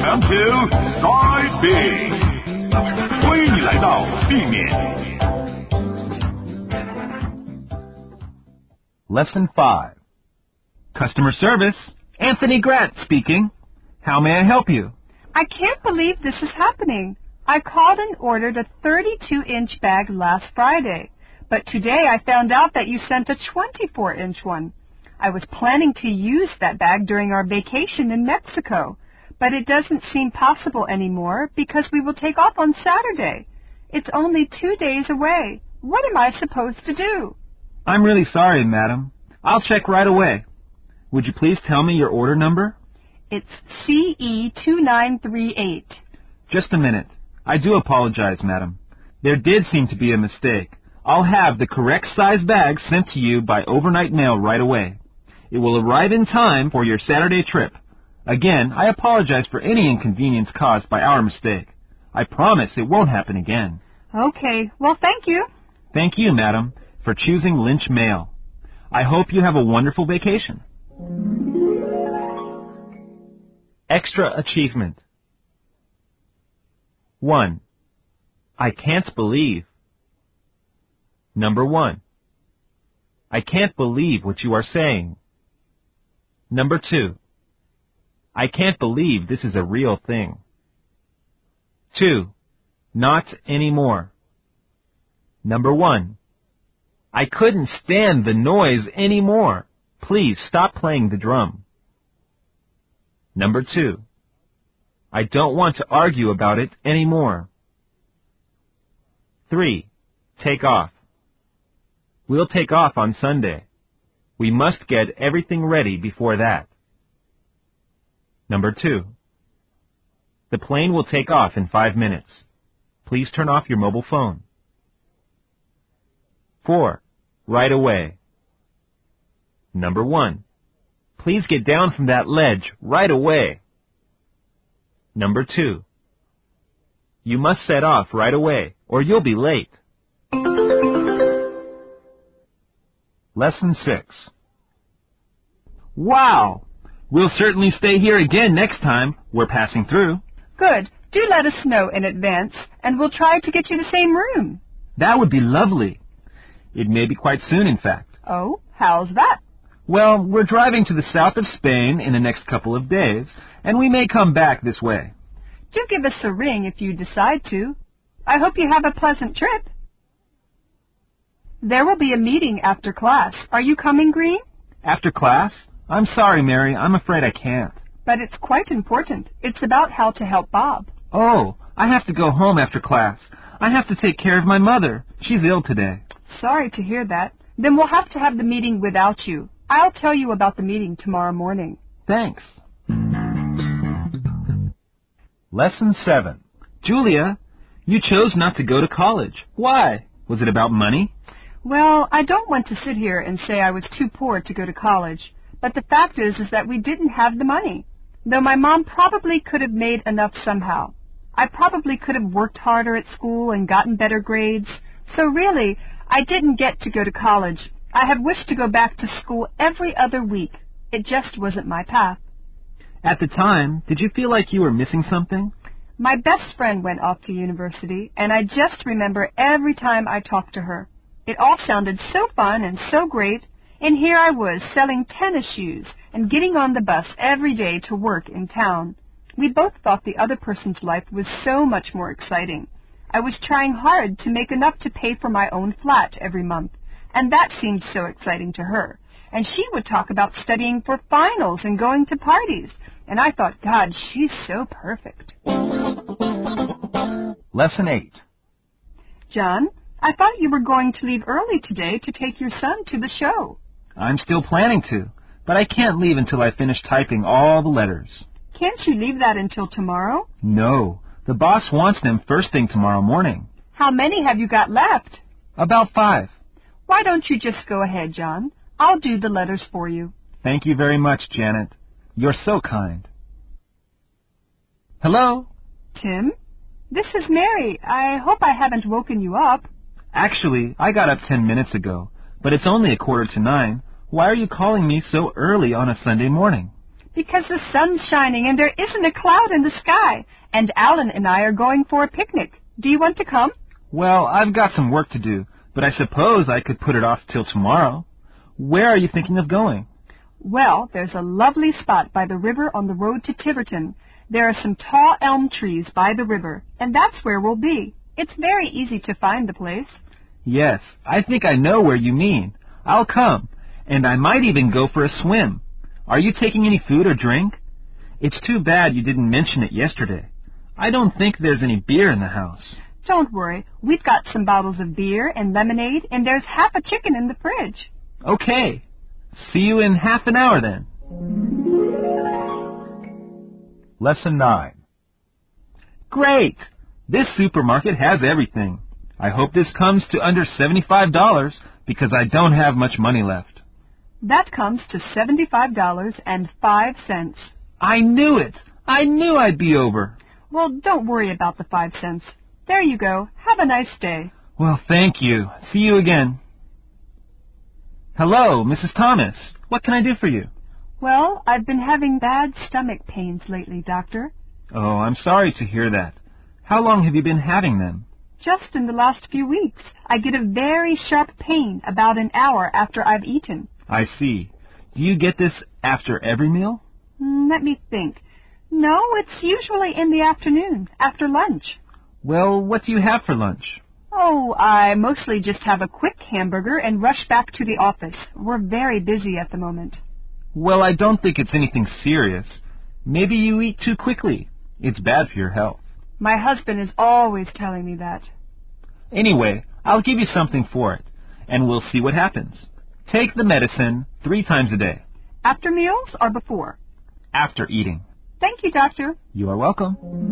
Welcome to Side B， 欢迎你来到 B 面。 Lesson 5. Customer Service. Anthony Grant speaking. How may I help you? I can't believe this is happening. I called and ordered a 32-inch bag last Friday, but today I found out that you sent a 24-inch one. I was planning to use that bag during our vacation in Mexico, but it doesn't seem possible anymore because we will take off on Saturday. It's only 2 days away. What am I supposed to do? I'm really sorry, madam. I'll check right away. Would you please tell me your order number? It's CE2938. Just a minute. I do apologize, madam. There did seem to be a mistake. I'll have the correct size bag sent to you by overnight mail right away. It will arrive in time for your Saturday trip. Again, I apologize for any inconvenience caused by our mistake. I promise it won't happen again. Okay. Well, thank you. Thank you, madam, for choosing Lynch Mail. I hope you have a wonderful vacation. Extra achievement. 1. I can't believe. Number 1. I can't believe what you are saying. Number 2. I can't believe this is a real thing. 2. Not anymore. Number 1. I couldn't stand the noise anymore. Please stop playing the drum. Number 2. I don't want to argue about it anymore. 3. Take off. We'll take off on Sunday. We must get everything ready before that. Number 2. The plane will take off in 5 minutes. Please turn off your mobile phone. 4. Right away. Number 1. Please get down from that ledge right away. Number 2. You must set off right away, or you'll be late. Lesson 6. Wow! We'll certainly stay here again next time we're passing through. Good. Do let us know in advance, and we'll try to get you the same room. That would be lovely. It may be quite soon, in fact. Oh, how's that? Well, we're driving to the south of Spain in the next couple of days, and we may come back this way. Do give us a ring if you decide to. I hope you have a pleasant trip. There will be a meeting after class. Are you coming, Green? After class? I'm sorry, Mary. I'm afraid I can't. But it's quite important. It's about how to help Bob. Oh, I have to go home after class. I have to take care of my mother. She's ill today. Sorry to hear that. Then we'll have to have the meeting without you. I'll tell you about the meeting tomorrow morning. Thanks. Lesson 7. Julia, you chose not to go to college. Why? Was it about money? Well, I don't want to sit here and say I was too poor to go to college, but the fact is that we didn't have the money, though my mom probably could have made enough somehow. I probably could have worked harder at school and gotten better grades, so really, I didn't get to go to college. I have wished to go back to school every other week. It just wasn't my path. At the time, did you feel like you were missing something? My best friend went off to university, and I just remember every time I talked to her. It all sounded so fun and so great, and here I was selling tennis shoes and getting on the bus every day to work in town. We both thought the other person's life was so much more exciting. I was trying hard to make enough to pay for my own flat every month, and that seemed so exciting to her. And she would talk about studying for finals and going to parties, and I thought, God, she's so perfect. Lesson 8. John, I thought you were going to leave early today to take your son to the show. I'm still planning to, but I can't leave until I finish typing all the letters. Can't you leave that until tomorrow? No. The boss wants them first thing tomorrow morning. How many have you got left? About 5. Why don't you just go ahead, John? I'll do the letters for you. Thank you very much, Janet. You're so kind. Hello? Tim? This is Mary. I hope I haven't woken you up. Actually, I got up 10 minutes ago, but it's only 8:45. Why are you calling me so early on a Sunday morning? Because the sun's shining and there isn't a cloud in the sky. And Alan and I are going for a picnic. Do you want to come? Well, I've got some work to do, but I suppose I could put it off till tomorrow. Where are you thinking of going? Well, there's a lovely spot by the river on the road to Tiverton. There are some tall elm trees by the river, and that's where we'll be. It's very easy to find the place. Yes, I think I know where you mean. I'll come, and I might even go for a swim. Are you taking any food or drink? It's too bad you didn't mention it yesterday. I don't think there's any beer in the house. Don't worry. We've got some bottles of beer and lemonade, and there's half a chicken in the fridge. Okay. See you in half an hour then. Lesson 9. Great! This supermarket has everything. I hope this comes to under $75 because I don't have much money left. That comes to $75.05. I knew it! I knew I'd be over. Well, don't worry about the 5 cents. There you go. Have a nice day. Well, thank you. See you again. Hello, Mrs. Thomas. What can I do for you? Well, I've been having bad stomach pains lately, Doctor. Oh, I'm sorry to hear that. How long have you been having them? Just in the last few weeks. I get a very sharp pain about an hour after I've eaten. I see. Do you get this after every meal? Let me think. No, it's usually in the afternoon, after lunch. Well, what do you have for lunch? Oh, I mostly just have a quick hamburger and rush back to the office. We're very busy at the moment. Well, I don't think it's anything serious. Maybe you eat too quickly. It's bad for your health. My husband is always telling me that. Anyway, I'll give you something for it, and we'll see what happens. Take the medicine 3 times a day. After meals or before? After eating. Thank you, Doctor. You are welcome.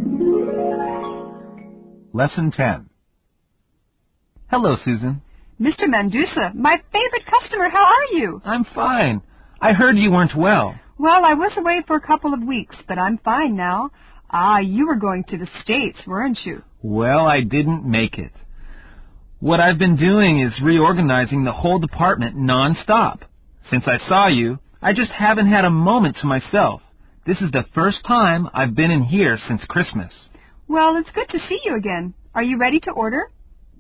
Lesson 10. Hello, Susan. Mr. Mandusa, my favorite customer, how are you? I'm fine. I heard you weren't well. Well, I was away for a couple of weeks, but I'm fine now. Ah, you were going to the States, weren't you? Well, I didn't make it. What I've been doing is reorganizing the whole department non-stop. Since I saw you, I just haven't had a moment to myself. This is the first time I've been in here since Christmas. Well, it's good to see you again. Are you ready to order?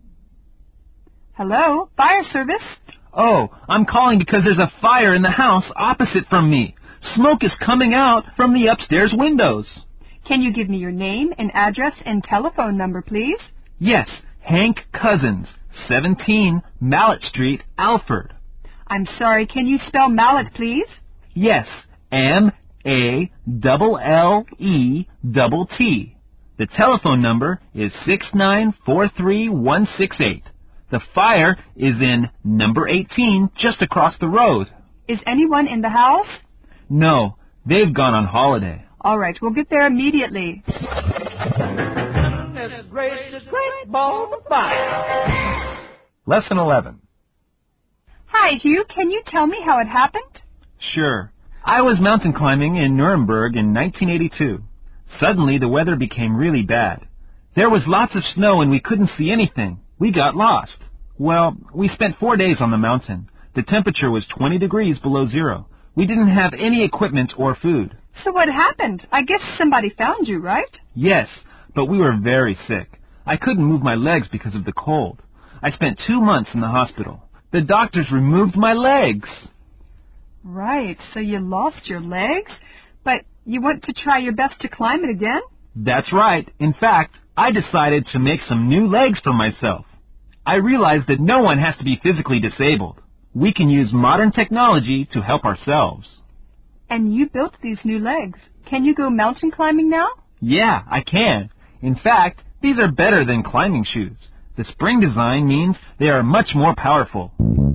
Hello, fire service? Oh, I'm calling because there's a fire in the house opposite from me. Smoke is coming out from the upstairs windows. Can you give me your name and address and telephone number, please? Yes, Hank Cousins, 17 Mallet Street, Alford. I'm sorry, can you spell mallet, please? Yes, M-A-L-L-E-T-T. The telephone number is 6943168. The fire is in number 18, just across the road. Is anyone in the house? No, they've gone on holiday. All right, we'll get there immediately. Goodness gracious, great balls of fire. Lesson 11. Hi, Hugh. Can you tell me how it happened? Sure. I was mountain climbing in Nuremberg in 1982. Suddenly, the weather became really bad. There was lots of snow and we couldn't see anything. We got lost. Well, we spent 4 days on the mountain. The temperature was 20 degrees below zero. We didn't have any equipment or food. So what happened? I guess somebody found you, right? Yes, but we were very sick. I couldn't move my legs because of the cold. I spent 2 months in the hospital. The doctors removed my legs. Right, so you lost your legs? But you want to try your best to climb it again? That's right. In fact, I decided to make some new legs for myself. I realized that no one has to be physically disabled. We can use modern technology to help ourselves. And you built these new legs. Can you go mountain climbing now? Yeah, I can. In fact, these are better than climbing shoes. The spring design means they are much more powerful.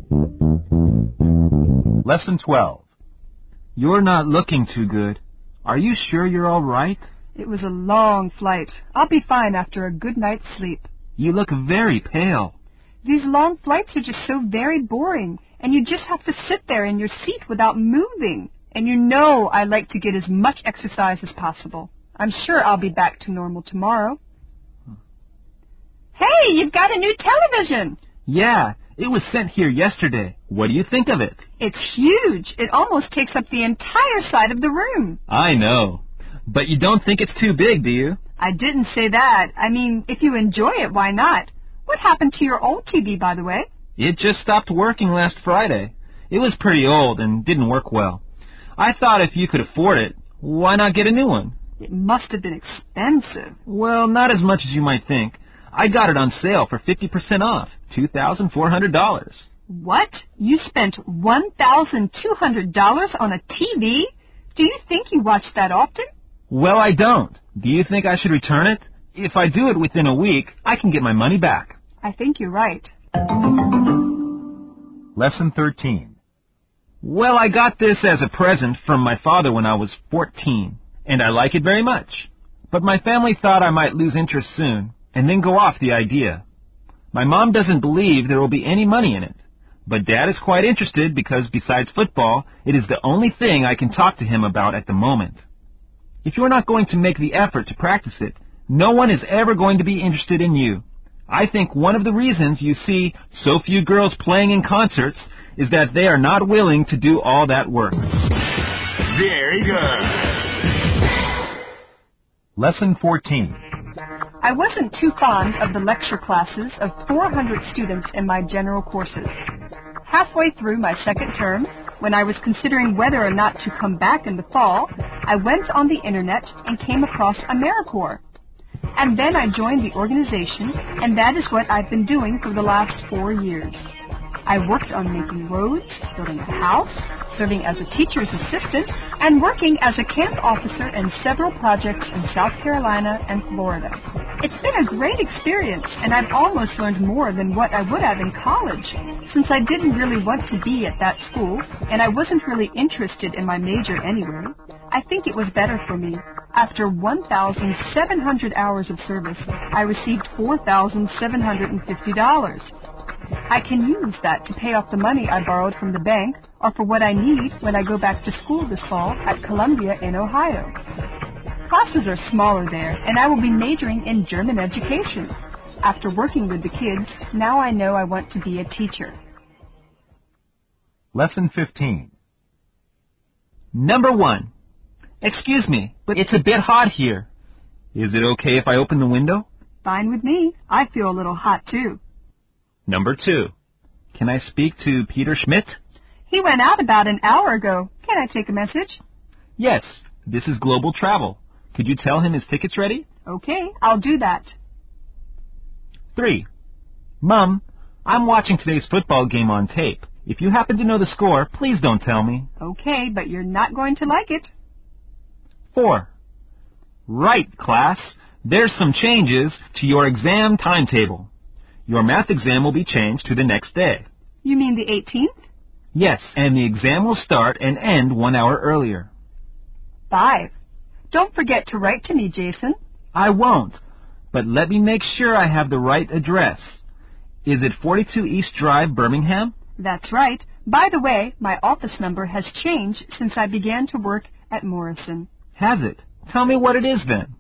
Lesson 12. You're not looking too good. Are you sure you're all right? It was a long flight. I'll be fine after a good night's sleep. You look very pale. These long flights are just so very boring, and you just have to sit there in your seat without moving. And you know I like to get as much exercise as possible. I'm sure I'll be back to normal tomorrow. Hey, you've got a new television. Yeah, it was sent here yesterday. What do you think of it? It's huge. It almost takes up the entire side of the room. I know. But you don't think it's too big, do you? I didn't say that. I mean, if you enjoy it, why not? What happened to your old TV, by the way? It just stopped working last Friday. It was pretty old and didn't work well. I thought if you could afford it, why not get a new one? It must have been expensive. Well, not as much as you might think. I got it on sale for 50% off, $2,400. What? You spent $1,200 on a TV? Do you think you watch that often? Well, I don't. Do you think I should return it? If I do it within a week, I can get my money back. I think you're right. Lesson 13. Well, I got this as a present from my father when I was 14, and I like it very much. But my family thought I might lose interest soon, and then go off the idea. My mom doesn't believe there will be any money in it, but Dad is quite interested because besides football, it is the only thing I can talk to him about at the moment. If you're not going to make the effort to practice it, no one is ever going to be interested in you. I think one of the reasons you see so few girls playing in concerts is that they are not willing to do all that work. Very good. Lesson 14. I wasn't too fond of the lecture classes of 400 students in my general courses. Halfway through my second term, when I was considering whether or not to come back in the fall, I went on the internet and came across AmeriCorps. And then I joined the organization, and that is what I've been doing for the last 4 years. I worked on making roads, building a house, serving as a teacher's assistant, and working as a camp officer in several projects in South Carolina and Florida. It's been a great experience, and I've almost learned more than what I would have in college, since I didn't really want to be at that school, and I wasn't really interested in my major anyway. I think it was better for me. After 1,700 hours of service, I received $4,750. I can use that to pay off the money I borrowed from the bank or for what I need when I go back to school this fall at Columbia in Ohio. Classes are smaller there, and I will be majoring in German education. After working with the kids, now I know I want to be a teacher. Lesson 15. Number 1. Excuse me, but it's a bit hot here. Is it okay if I open the window? Fine with me. I feel a little hot, too. Number 2. Can I speak to Peter Schmidt? He went out about an hour ago. Can I take a message? Yes, this is Global Travel. Could you tell him his ticket's ready? Okay, I'll do that. 3. Mom, I'm watching today's football game on tape. If you happen to know the score, please don't tell me. Okay, but you're not going to like it. 4. Right, class. There's some changes to your exam timetable. Your math exam will be changed to the next day. You mean the 18th? Yes, and the exam will start and end 1 hour earlier. 5. Don't forget to write to me, Jason. I won't, but let me make sure I have the right address. Is it 42 East Drive, Birmingham? That's right. By the way, my office number has changed since I began to work at Morrison. Has it? Tell me what it is then.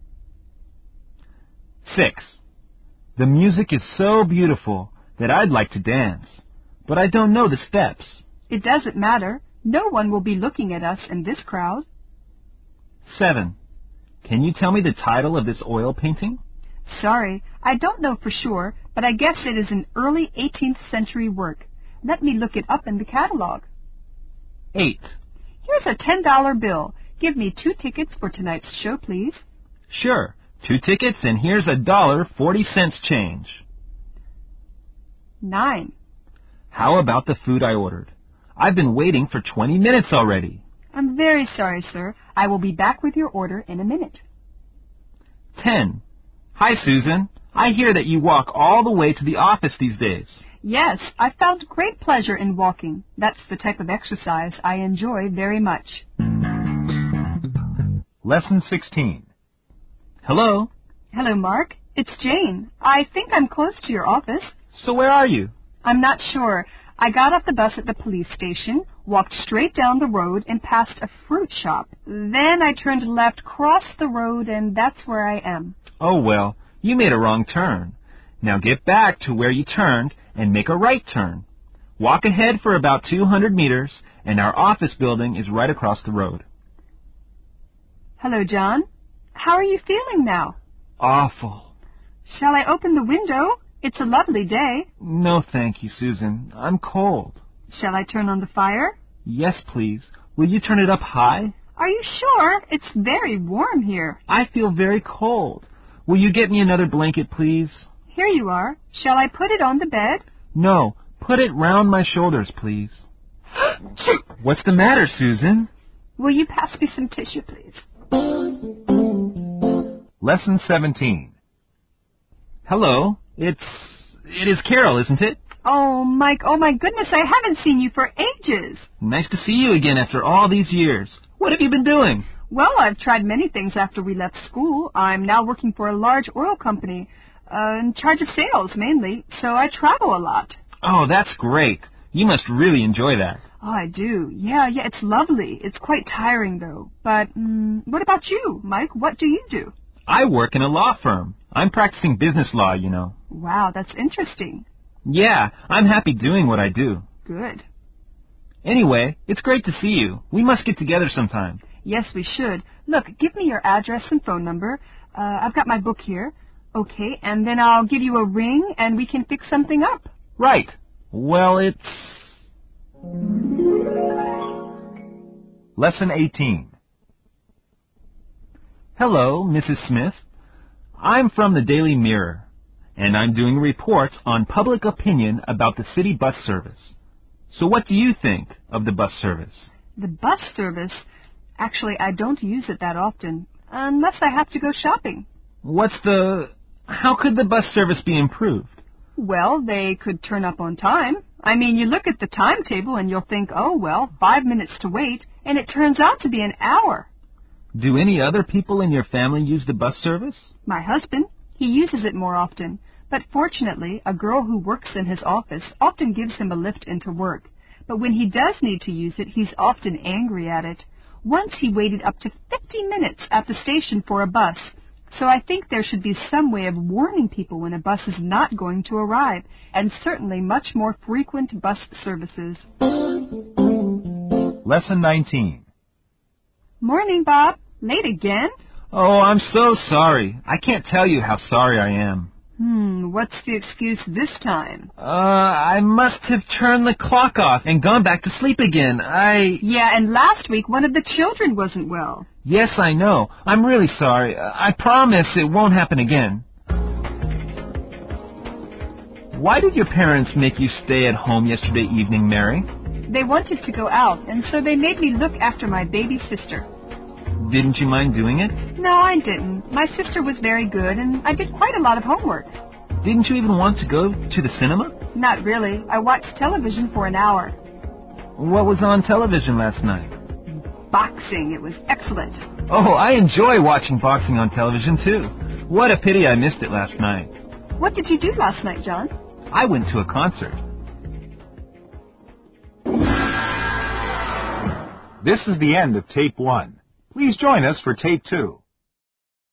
6. The music is so beautiful that I'd like to dance, but I don't know the steps. It doesn't matter. No one will be looking at us in this crowd. 7. Can you tell me the title of this oil painting? Sorry, I don't know for sure, but I guess it is an early 18th century work. Let me look it up in the catalog. 8. Here's a $10 bill. Give me 2 tickets for tonight's show, please. Sure. 2 tickets, and here's $1.40 change. 9. How about the food I ordered? I've been waiting for 20 minutes already. I'm very sorry, sir. I will be back with your order in a minute. 10. Hi, Susan. I hear that you walk all the way to the office these days. Yes, I found great pleasure in walking. That's the type of exercise I enjoy very much. Lesson 16. Hello? Hello, Mark. It's Jane. I think I'm close to your office. So where are you? I'm not sure. I got off the bus at the police station, walked straight down the road, and passed a fruit shop. Then I turned left, crossed the road, and that's where I am. Oh, well, you made a wrong turn. Now get back to where you turned and make a right turn. Walk ahead for about 200 meters, and our office building is right across the road. Hello, John. How are you feeling now? Awful. Shall I open the window? It's a lovely day. No, thank you, Susan. I'm cold. Shall I turn on the fire? Yes, please. Will you turn it up high? Are you sure? It's very warm here. I feel very cold. Will you get me another blanket, please? Here you are. Shall I put it on the bed? No, put it round my shoulders, please. What's the matter, Susan? Will you pass me some tissue, please? Lesson 17. Hello, it is Carol, isn't it? Oh, Mike, oh my goodness, I haven't seen you for ages. Nice to see you again after all these years. What have you been doing? Well, I've tried many things after we left school. I'm now working for a large oil company, in charge of sales mainly, so I travel a lot. Oh, that's great. You must really enjoy that. Oh, I do. Yeah, it's lovely. It's quite tiring, though. But what about you, Mike? What do you do? I work in a law firm. I'm practicing business law, you know. Wow, that's interesting. Yeah, I'm happy doing what I do. Good. Anyway, it's great to see you. We must get together sometime. Yes, we should. Look, give me your address and phone number. I've got my book here. Okay, and then I'll give you a ring and we can fix something up. Right. Well, it's... Lesson 18. Hello, Mrs. Smith. I'm from the Daily Mirror, and I'm doing reports on public opinion about the city bus service. So what do you think of the bus service? The bus service? Actually, I don't use it that often, unless I have to go shopping. How could the bus service be improved? Well, they could turn up on time. I mean, you look at the timetable and you'll think, 5 minutes to wait, and it turns out to be an hour. Do any other people in your family use the bus service? My husband. He uses it more often. But fortunately, a girl who works in his office often gives him a lift into work. But when he does need to use it, he's often angry at it. Once he waited up to 50 minutes at the station for a bus. So I think there should be some way of warning people when a bus is not going to arrive, and certainly much more frequent bus services. Lesson 19. Morning, Bob. Late again? Oh, I'm so sorry. I can't tell you how sorry I am. What's the excuse this time? I must have turned the clock off and gone back to sleep again. Yeah, and last week one of the children wasn't well. Yes, I know. I'm really sorry. I promise it won't happen again. Why did your parents make you stay at home yesterday evening, Mary? They wanted to go out, and so they made me look after my baby sister. Didn't you mind doing it? No, I didn't. My sister was very good, and I did quite a lot of homework. Didn't you even want to go to the cinema? Not really. I watched television for an hour. What was on television last night? Boxing. It was excellent. Oh, I enjoy watching boxing on television, too. What a pity I missed it last night. What did you do last night, John? I went to a concert. This is the end of Tape 1. Please join us for Tape 2.